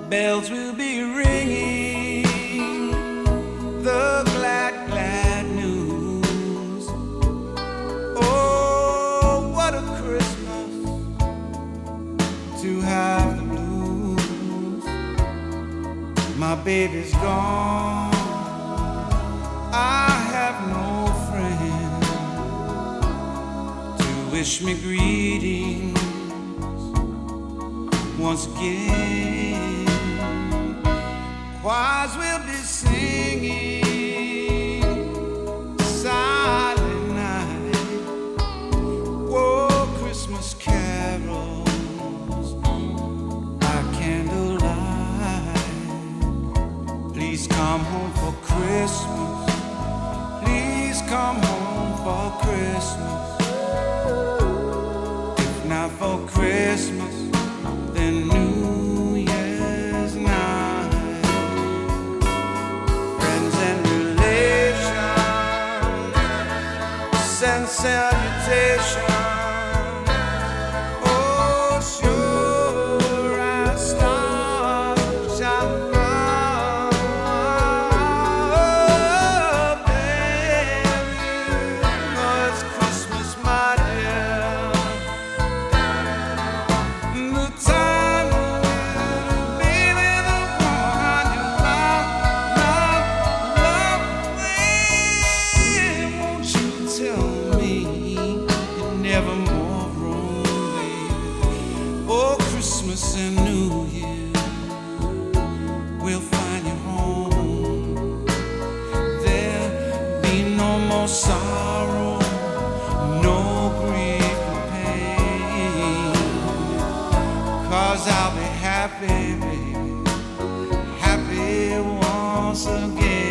bells will be ringing the glad, glad news. Oh, what a Christmas to have the blues. My baby's gone, I have no friend to wish me greetings once again. Choirs will be singing silent night. Whoa, Christmas carols by candlelight. Please come home for Christmas. Please come home for Christmas. If not for Christmas, then New Year's night. Friends and relations send salutations. Oh, sure, our stars shine above, baby. Oh, it's Christmas, my dear. The time nevermore lonely. Oh, Christmas and New Year, we'll find you home. There'll be no more sorrow, no grief or pain. 'Cause I'll be happy, baby, happy once again.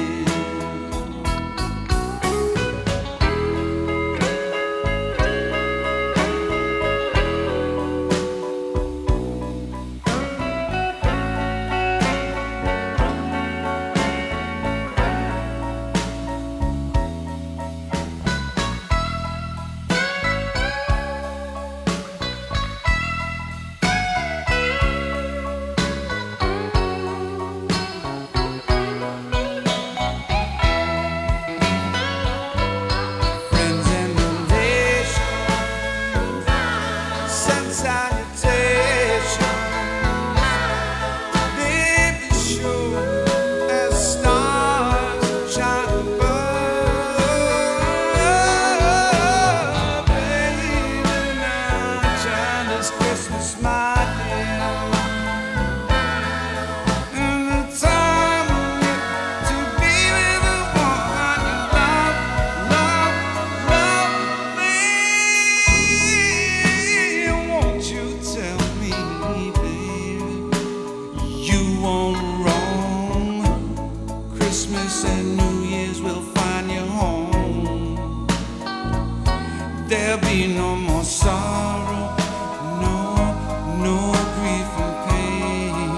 Christmas, my dear, and the time to be with the one you love, love, love me. Won't you tell me, baby, you won't wrong? Christmas and New Year's will find you home. There'll be no more sorrow, no grief and pain.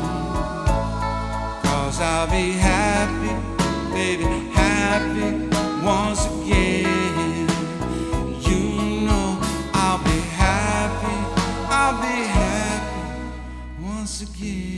'Cause I'll be happy, baby, happy once again. You know I'll be happy once again.